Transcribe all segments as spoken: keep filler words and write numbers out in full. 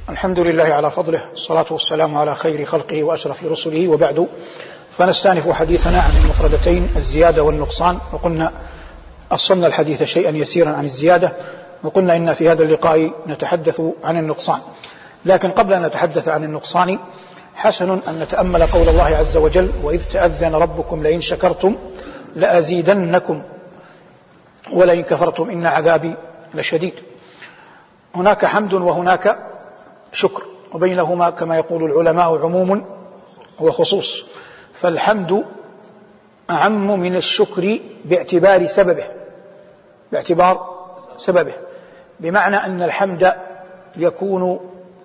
الحمد لله على فضله، الصلاة والسلام على خير خلقه وأشرف رسله، وبعد، فنستأنف حديثنا عن المفردتين الزيادة والنقصان. وقلنا أصلنا الحديث شيئا يسيرا عن الزيادة، وقلنا إن في هذا اللقاء نتحدث عن النقصان. لكن قبل أن نتحدث عن النقصان حسن أن نتأمل قول الله عز وجل: وإذ تأذن ربكم لئن شكرتم لأزيدنكم ولئن كفرتم إن عذابي لشديد. هناك حمد وهناك شكر، وبينهما كما يقول العلماء عموم وخصوص، فالحمد أعم من الشكر باعتبار سببه باعتبار سببه بمعنى أن الحمد يكون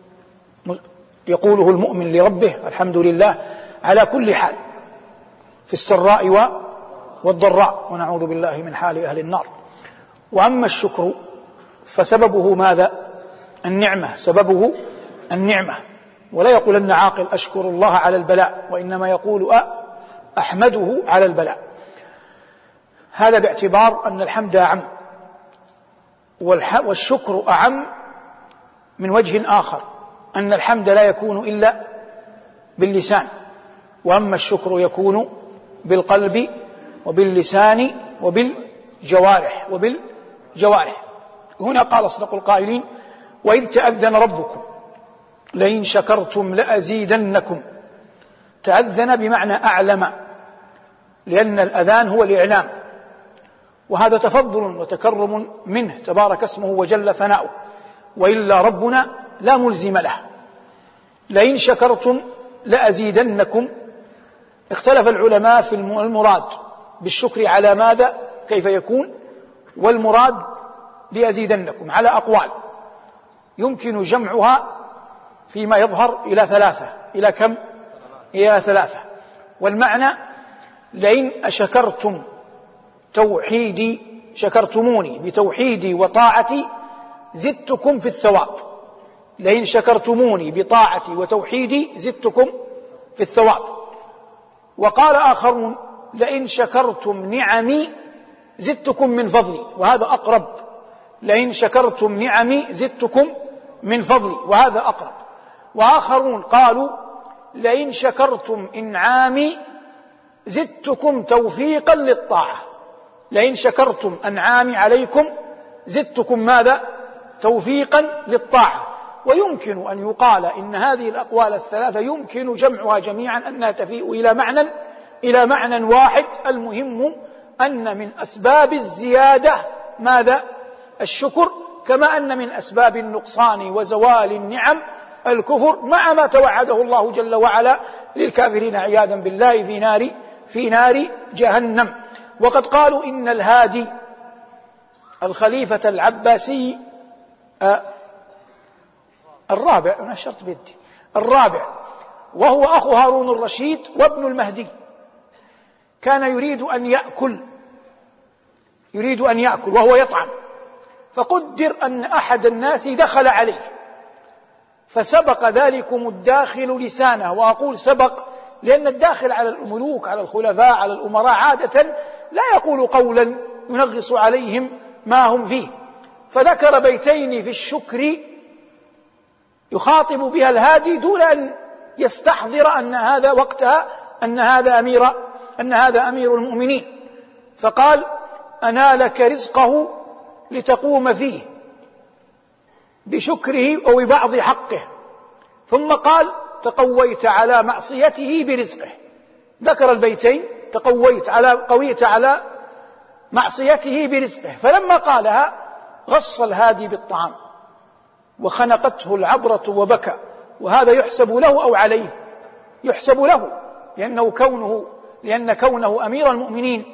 يقوله المؤمن لربه: الحمد لله على كل حال، في السراء والضراء، ونعوذ بالله من حال أهل النار. وأما الشكر فسببه ماذا؟ النعمة، سببه النعمة. ولا يقول أن عاقل أشكر الله على البلاء، وإنما يقول أحمده على البلاء. هذا باعتبار أن الحمد أعم، والشكر أعم من وجه آخر، أن الحمد لا يكون إلا باللسان، وأما الشكر يكون بالقلب وباللسان وبالجوارح وبالجوارح هنا قال أصدق القائلين: وإذ تأذن ربكم لئن شكرتم لأزيدنكم. تأذن بمعنى أعلم، لأن الأذان هو الإعلام، وهذا تفضل وتكرم منه تبارك اسمه وجل ثناؤه، وإلا ربنا لا ملزم له. لئن شكرتم لأزيدنكم. اختلف العلماء في المراد بالشكر على ماذا، كيف يكون، والمراد لأزيدنكم على أقوال يمكن جمعها فيما يظهر إلى ثلاثة. إلى كم؟ إلى ثلاثة. والمعنى: لئن أشكرتم توحيدي شكرتموني بتوحيدي وطاعتي زدتكم في الثواب. لئن شكرتموني بطاعتي وتوحيدي زدتكم في الثواب. وقال آخرون: لئن شكرتم نعمي زدتكم من فضلي، وهذا أقرب. لئن شكرتم نعمي زدتكم من فضلي، وهذا أقرب. وآخرون قالوا: لئن شكرتم إنعامي زدتكم توفيقا للطاعة. لئن شكرتم أنعامي عليكم زدتكم ماذا؟ توفيقا للطاعة. ويمكن أن يقال إن هذه الأقوال الثلاثة يمكن جمعها جميعا أنها تفيء إلى معنى إلى معنى واحد. المهم أن من أسباب الزيادة ماذا؟ الشكر، كما أن من أسباب النقصان وزوال النعم الكفر، مع ما توعده الله جل وعلا للكافرين عياذا بالله في نار في نار جهنم. وقد قالوا إن الهادي الخليفة العباسي آه الرابع، أنا أشرت بيدي الرابع، وهو أخو هارون الرشيد وابن المهدي، كان يريد أن يأكل يريد أن يأكل وهو يطعم، فقدر أن أحد الناس دخل عليه، فسبق ذلكم الداخل لسانه. وأقول سبق لأن الداخل على الملوك، على الخلفاء، على الأمراء عادة لا يقول قولا ينغص عليهم ما هم فيه. فذكر بيتين في الشكر يخاطب بها الهادي دون أن يستحضر أن هذا وقتها أن هذا أمير أن هذا أمير المؤمنين. فقال: أنالك رزقه لتقوم فيه بشكره أو ببعض حقه. ثم قال: تقويت على معصيته برزقه. ذكر البيتين: تقويت على قويت على معصيته برزقه. فلما قالها غص الهادي بالطعام وخنقته العبرة وبكى. وهذا يحسب له أو عليه؟ يحسب له، لأنه كونه لأن كونه أمير المؤمنين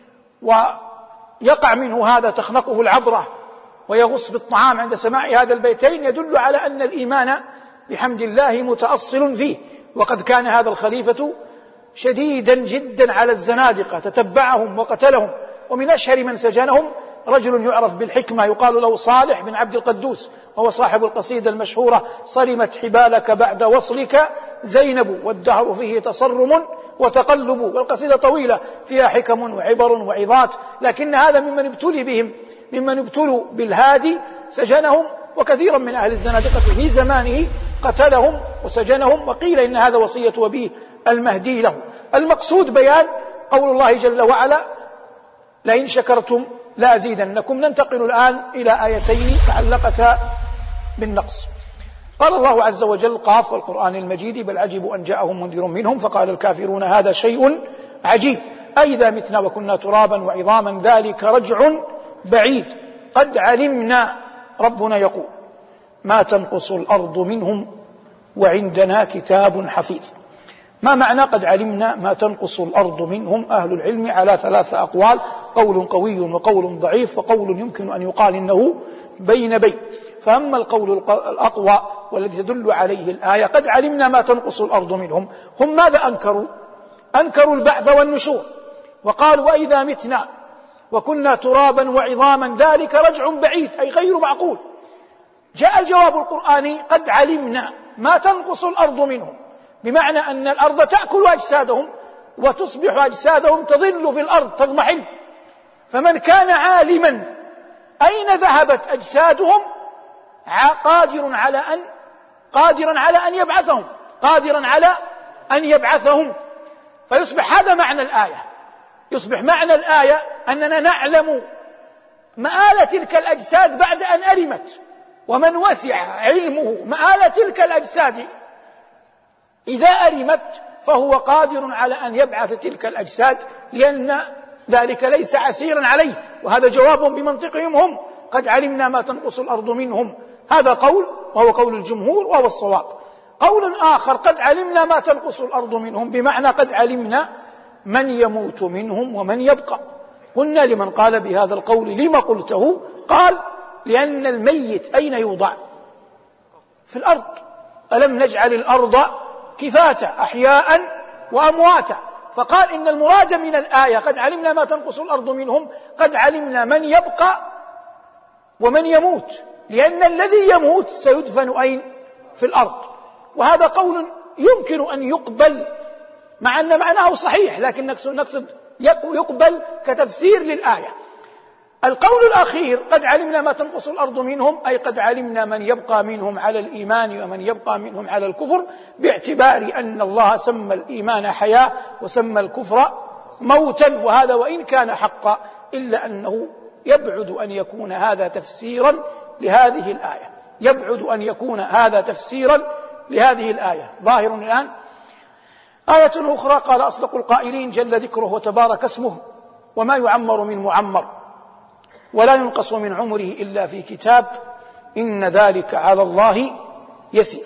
ويقع منه هذا تخنقه العبرة ويغص بالطعام عند سماع هذا البيتين يدل على أن الإيمان بحمد الله متأصل فيه. وقد كان هذا الخليفة شديدا جدا على الزنادقة، تتبعهم وقتلهم. ومن أشهر من سجنهم رجل يعرف بالحكمة يقال له صالح بن عبد القدوس، وهو صاحب القصيدة المشهورة: صرمت حبالك بعد وصلك زينب والدهر فيه تصرم وتقلب. والقصيدة طويلة فيها حكم وعبر وعظات، لكن هذا ممن ابتلي بهم ممن ابتلوا بالهادي سجنهم وكثيرا من أهل الزنادقة في زمانه قتلهم وسجنهم، وقيل إن هذا وصية أبيه المهدي له. المقصود بيان قول الله جل وعلا: لئن شكرتم لأزيدنكم. ننتقل الآن إلى آيتين تعلقتا بالنقص. قال الله عز وجل: قاف والقرآن المجيد بل عجبوا أن جاءهم منذر منهم فقال الكافرون هذا شيء عجيب أئذا متنا وكنا ترابا وعظاما ذلك رجع بعيد قد علمنا. ربنا يقول: ما تنقص الأرض منهم وعندنا كتاب حفيظ. ما معنى قد علمنا ما تنقص الأرض منهم؟ أهل العلم على ثلاثة أقوال: قول قوي وقول ضعيف وقول يمكن أن يقال إنه بين بين. فأما القول الأقوى والذي تدل عليه الآية قد علمنا ما تنقص الأرض منهم، هم ماذا أنكروا؟ أنكروا البعث والنشور، وقالوا: وإذا متنا وكنا ترابا وعظاما ذلك رجع بعيد، أي غير معقول. جاء الجواب القرآني: قد علمنا ما تنقص الأرض منهم، بمعنى أن الأرض تأكل أجسادهم وتصبح أجسادهم تظل في الأرض تضمحل. فمن كان عالما أين ذهبت أجسادهم قادر على أن قادرا على أن يبعثهم قادرا على أن يبعثهم فيصبح هذا معنى الآية. يصبح معنى الآية أننا نعلم مآل تلك الأجساد بعد أن أرمت، ومن وسع علمه مآل تلك الأجساد إذا أرمت فهو قادر على أن يبعث تلك الأجساد، لأن ذلك ليس عسيرا عليه. وهذا جواب بمنطقهم هم: قد علمنا ما تنقص الأرض منهم. هذا قول وهو قول الجمهور وهو الصواب. قول آخر: قد علمنا ما تنقص الأرض منهم، بمعنى قد علمنا من يموت منهم ومن يبقى. قلنا لمن قال بهذا القول: لما قلته؟ قال: لأن الميت أين يوضع؟ في الأرض. ألم نجعل الأرض كفاتا أحياء وأمواتا. فقال إن المراد من الآية قد علمنا ما تنقص الأرض منهم، قد علمنا من يبقى ومن يموت، لأن الذي يموت سيدفن أين؟ في الأرض. وهذا قول يمكن أن يقبل، مع أن معناه صحيح، لكن نقصد يقبل كتفسير للآية. القول الأخير: قد علمنا ما تنقص الأرض منهم، أي قد علمنا من يبقى منهم على الإيمان ومن يبقى منهم على الكفر، باعتبار أن الله سمى الإيمان حياة وسمى الكفر موتا. وهذا وإن كان حقا إلا أنه يبعد أن يكون هذا تفسيرا لهذه الآية يبعد أن يكون هذا تفسيرا لهذه الآية. ظاهر الآن آية أخرى: قال أصدق القائلين جل ذكره وتبارك اسمه: وما يعمر من معمر ولا ينقص من عمره إلا في كتاب إن ذلك على الله يسير.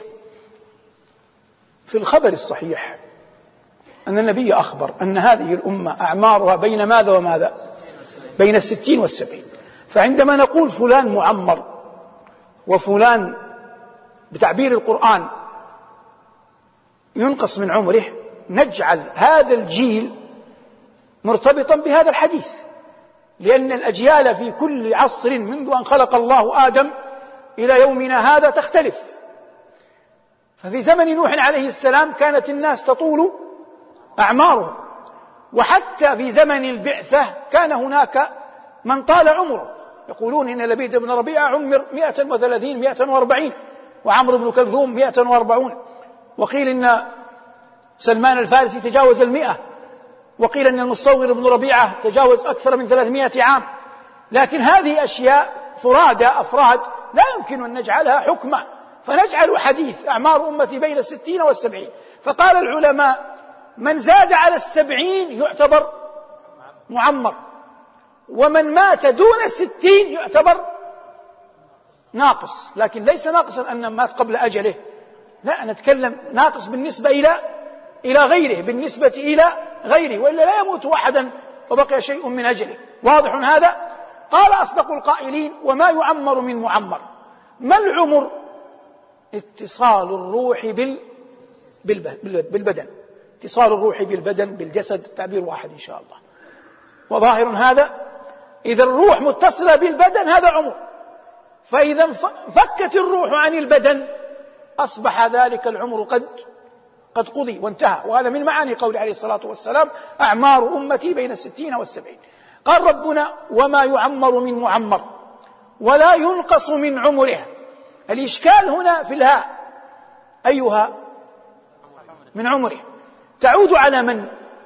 في الخبر الصحيح أن النبي أخبر أن هذه الأمة أعمارها بين ماذا وماذا؟ بين الستين والسبعين. فعندما نقول فلان معمر وفلان بتعبير القرآن ينقص من عمره، نجعل هذا الجيل مرتبطا بهذا الحديث، لأن الأجيال في كل عصر منذ أن خلق الله آدم إلى يومنا هذا تختلف. ففي زمن نوح عليه السلام كانت الناس تطول أعمارهم، وحتى في زمن البعثة كان هناك من طال عمره. يقولون إن لبيد بن ربيعة عمر مئة وثلاثين مئة وأربعين، وعمرو بن كلثوم مئة وأربعون، وقيل إن سلمان الفارسي تجاوز المئة، وقيل أن المصور بن ربيعة تجاوز أكثر من ثلاثمائة عام. لكن هذه أشياء فرادى أفراد لا يمكن أن نجعلها حكما، فنجعل حديث أعمار أمتي بين الستين والسبعين. فقال العلماء: من زاد على السبعين يعتبر معمر، ومن مات دون الستين يعتبر ناقص. لكن ليس ناقصا أن مات قبل أجله، لا، نتكلم ناقص بالنسبة إلى إلى غيره، بالنسبة إلى غيره، وإلا لا يموت أحدا وبقي شيء من أجله. واضح هذا؟ قال أصدق القائلين: وما يعمر من معمر. ما العمر؟ اتصال الروح بال بالبدن، اتصال الروح بالبدن بالجسد، تعبير واحد إن شاء الله. وظاهر هذا إذا الروح متصلة بالبدن هذا عمر، فإذا فكت الروح عن البدن أصبح ذلك العمر قد قد قضي وانتهى. وهذا من معاني قول عليه الصلاة والسلام: أعمار أمتي بين الستين والسبعين. قال ربنا: وما يعمر من معمر ولا ينقص من عمره الإشكال هنا في الهاء، أيها من عمره تعود على من؟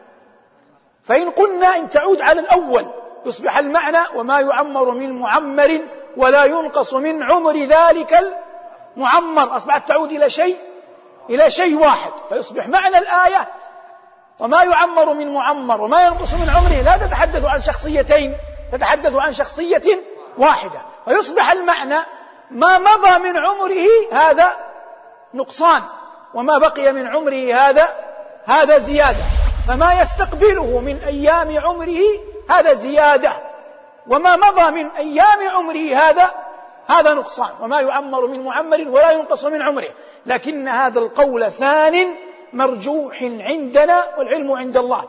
فإن قلنا إن تعود على الأول يصبح المعنى وما يعمر من معمر ولا ينقص من عمر ذلك المعمر، أصبحت تعود إلى شيء إلى شيء واحد، فيصبح معنى الآية وما يعمر من معمر وما ينقص من عمره لا تتحدث عن شخصيتين، تتحدث عن شخصية واحدة، فيصبح المعنى ما مضى من عمره هذا نقصان وما بقي من عمره هذا هذا زيادة، فما يستقبله من أيام عمره هذا زيادة، وما مضى من أيام عمره هذا هذا نقصان، وما يعمر من معمر ولا ينقص من عمره. لكن هذا القول ثان مرجوح عندنا والعلم عند الله.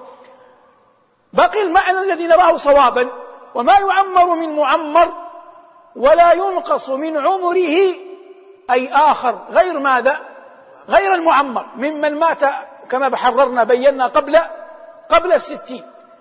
بقي المعنى الذي نراه صوابا، وما يعمر من معمر ولا ينقص من عمره أي آخر غير ماذا؟ غير المعمر، ممن مات كما بحررنا بينا قبل قبل الستين.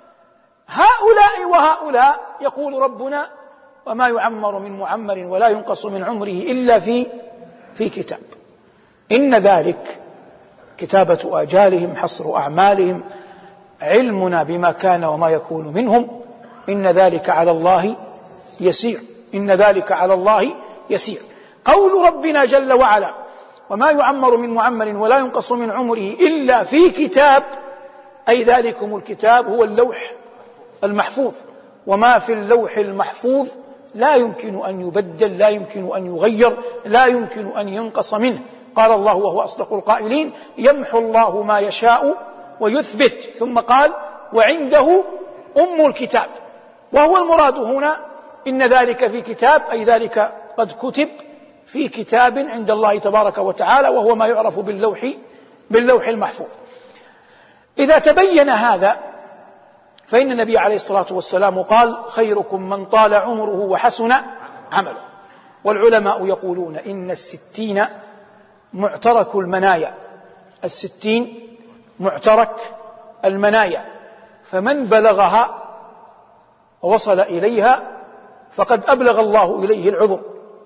هؤلاء وهؤلاء يقول ربنا وما يعمر من معمر ولا ينقص من عمره إلا في في كتاب. إن ذلك كتابة آجالهم، حصر أعمالهم، علمنا بما كان وما يكون منهم، إن ذلك على الله يسير، إن ذلك على الله يسير. قول ربنا جل وعلا وما يعمر من معمر ولا ينقص من عمره إلا في كتاب، أي ذلكم الكتاب هو اللوح المحفوظ، وما في اللوح المحفوظ لا يمكن أن يبدل، لا يمكن أن يغير، لا يمكن أن ينقص منه. قال الله وهو أصدق القائلين يمحو الله ما يشاء ويثبت، ثم قال وعنده أم الكتاب، وهو المراد هنا إن ذلك في كتاب، أي ذلك قد كتب في كتاب عند الله تبارك وتعالى، وهو ما يعرف باللوح باللوح المحفوظ. إذا تبين هذا فإن النبي عليه الصلاة والسلام قال خيركم من طال عمره وحسن عمله. والعلماء يقولون إن الستين معترك المنايا، الستين معترك المنايا، فمن بلغها ووصل إليها فقد أبلغ الله إليه العذر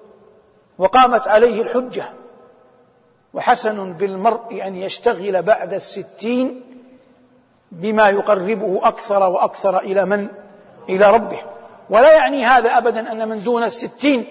وقامت عليه الحجة. وحسن بالمرء أن يشتغل بعد الستين بما يقربه أكثر وأكثر إلى من؟ إلى ربه. ولا يعني هذا أبدا أن من دون الستين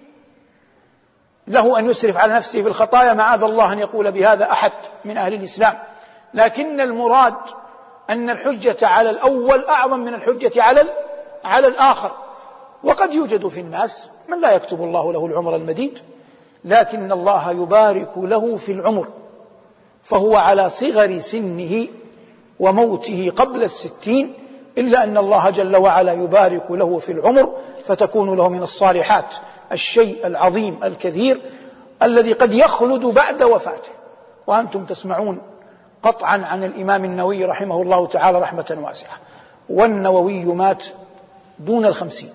له أن يسرف على نفسه في الخطايا، معاذ الله أن يقول بهذا أحد من أهل الإسلام، لكن المراد أن الحجة على الأول أعظم من الحجة على على الآخر. وقد يوجد في الناس من لا يكتب الله له العمر المديد، لكن الله يبارك له في العمر، فهو على صغر سنه وموته قبل الستين، إلا أن الله جل وعلا يبارك له في العمر فتكون له من الصالحات الشيء العظيم الكثير الذي قد يخلد بعد وفاته. وأنتم تسمعون قطعا عن الإمام النووي رحمه الله تعالى رحمة واسعة، والنووي مات دون الخمسين،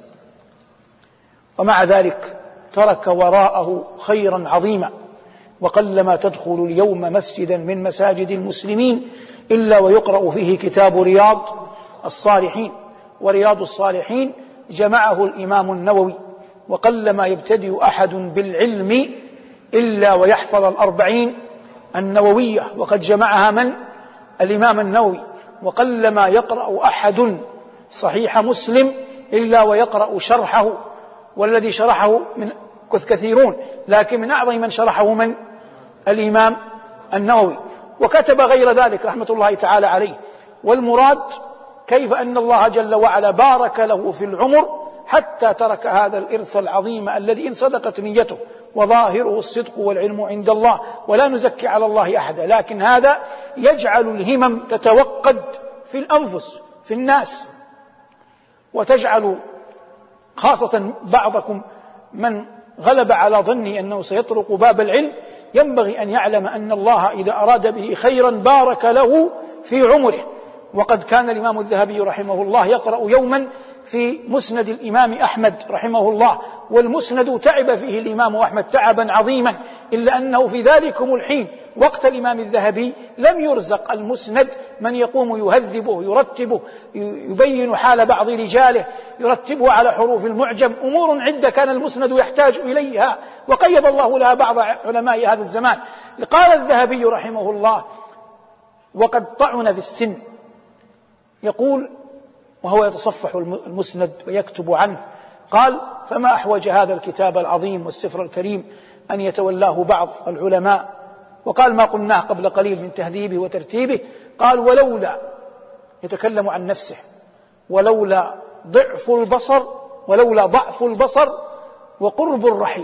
ومع ذلك ترك وراءه خيرا عظيما. وقلما تدخل اليوم مسجدا من مساجد المسلمين إلا ويقرأ فيه كتاب رياض الصالحين، ورياض الصالحين جمعه الإمام النووي، وقلما يبتدئ أحد بالعلم إلا ويحفظ الأربعين النووية، وقد جمعها من؟ الإمام النووي. وقلما يقرأ أحد صحيح مسلم إلا ويقرأ شرحه، والذي شرحه من كثيرون، لكن من أعظم من شرحه من؟ الإمام النووي. وكتب غير ذلك رحمة الله تعالى عليه. والمراد كيف أن الله جل وعلا بارك له في العمر حتى ترك هذا الإرث العظيم الذي إن صدقت نيته وظاهره الصدق والعلم عند الله، ولا نزكي على الله أحدا، لكن هذا يجعل الهمم تتوقد في الأنفس في الناس، وتجعل خاصة بعضكم من غلب على ظني أنه سيطرق باب العلم ينبغي أن يعلم أن الله إذا أراد به خيرا بارك له في عمره. وقد كان الإمام الذهبي رحمه الله يقرأ يوما في مسند الإمام أحمد رحمه الله، والمسند تعب فيه الإمام أحمد تعبا عظيما، إلا أنه في ذلكم الحين وقت الإمام الذهبي لم يرزق المسند من يقوم يهذبه يرتبه يبين حال بعض رجاله يرتبه على حروف المعجم. أمور عدة كان المسند يحتاج إليها وقيض الله لها بعض علماء هذا الزمان. قال الذهبي رحمه الله وقد طعن في السن، يقول وهو يتصفح المسند ويكتب عنه، قال: فما أحوج هذا الكتاب العظيم والسفر الكريم أن يتولاه بعض العلماء. وقال ما قلناه قبل قليل من تهذيبه وترتيبه، قال: ولولا، يتكلم عن نفسه، ولولا ضعف البصر ولولا ضعف البصر وقرب الرحيل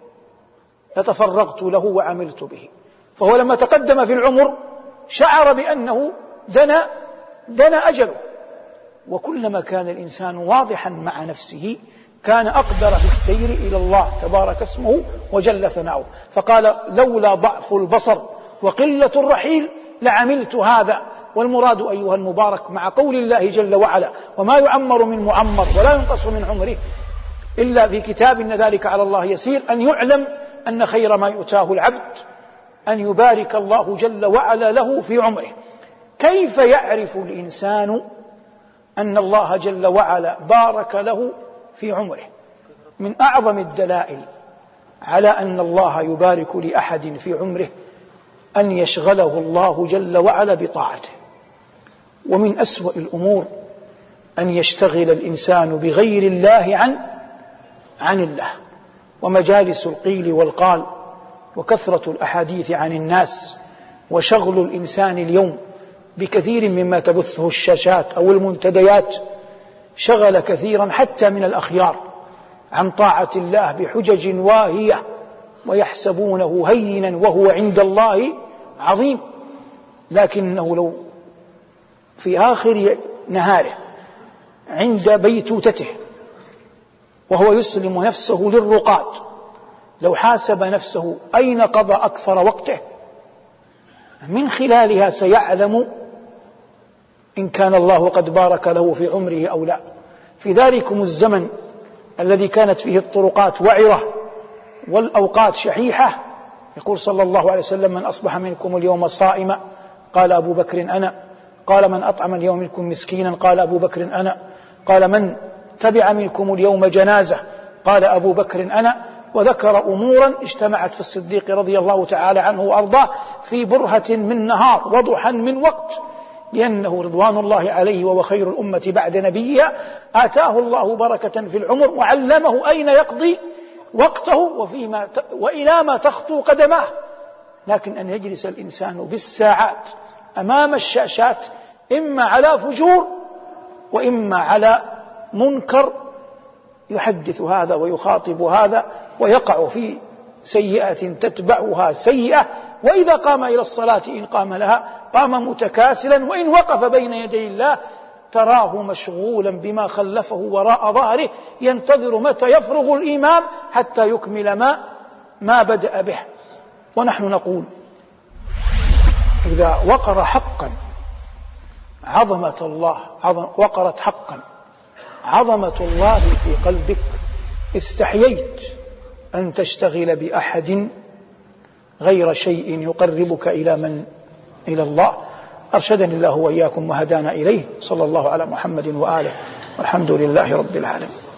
لتفرغت له وعملت به. فهو لما تقدم في العمر شعر بأنه دنا دنا أجله، وكلما كان الإنسان واضحا مع نفسه كان أقدر في السير إلى الله تبارك اسمه وجل ثناؤه. فقال: لولا ضعف البصر وقلة الرحيل لعملت هذا. والمراد أيها المبارك مع قول الله جل وعلا: وما يعمر من معمر ولا ينقص من عمره إلا في كتاب إن ذلك على الله يسير، أن يعلم أن خير ما يؤتاه العبد أن يبارك الله جل وعلا له في عمره. كيف يعرف الإنسان أن الله جل وعلا بارك له في عمره؟ من أعظم الدلائل على أن الله يبارك لأحد في عمره أن يشغله الله جل وعلا بطاعته. ومن أسوأ الأمور أن يشتغل الإنسان بغير الله عن عن الله. ومجالس القيل والقال وكثرة الأحاديث عن الناس وشغل الإنسان اليوم بكثير مما تبثه الشاشات أو المنتديات شغل كثيرا حتى من الأخيار عن طاعة الله بحجج واهية، ويحسبونه هينا وهو عند الله عظيم. لكنه لو في آخر نهاره عند بيتوتته وهو يسلم نفسه للرقاد، لو حاسب نفسه أين قضى أكثر وقته، من خلالها سيعلم إن كان الله قد بارك له في عمره أو لا. في ذلكم الزمن الذي كانت فيه الطرقات وعرة والأوقات شحيحة، يقول صلى الله عليه وسلم: من أصبح منكم اليوم صائما قال أبو بكر أنا، قال: من أطعم اليوم منكم مسكينا قال أبو بكر أنا، قال: من تبع منكم اليوم جنازة قال أبو بكر أنا. وذكر أمورا اجتمعت في الصديق رضي الله تعالى عنه وأرضاه في برهة من نهار وضحا من وقت، لأنه رضوان الله عليه وهو خير الأمة بعد نبيها آتاه الله بركة في العمر وعلمه أين يقضي وقته وفيما ت... وإلى ما تخطو قدماه. لكن أن يجلس الإنسان بالساعات أمام الشاشات إما على فجور وإما على منكر، يحدث هذا ويخاطب هذا ويقع في سيئة تتبعها سيئة. وإذا قام إلى الصلاة إن قام لها قام متكاسلا، وإن وقف بين يدي الله تراه مشغولا بما خلفه وراء ظهره ينتظر متى يفرغ الإمام حتى يكمل ما ما بدأ به. ونحن نقول: إذا وقر حقا عظمة الله عظم وقرت حقا عظمة الله في قلبك استحييت أن تشتغل بأحد غير شيء يقربك إلى من إلى الله. أرشدني الله وإياكم وهدانا إليه. صلى الله على محمد وآله والحمد لله رب العالمين.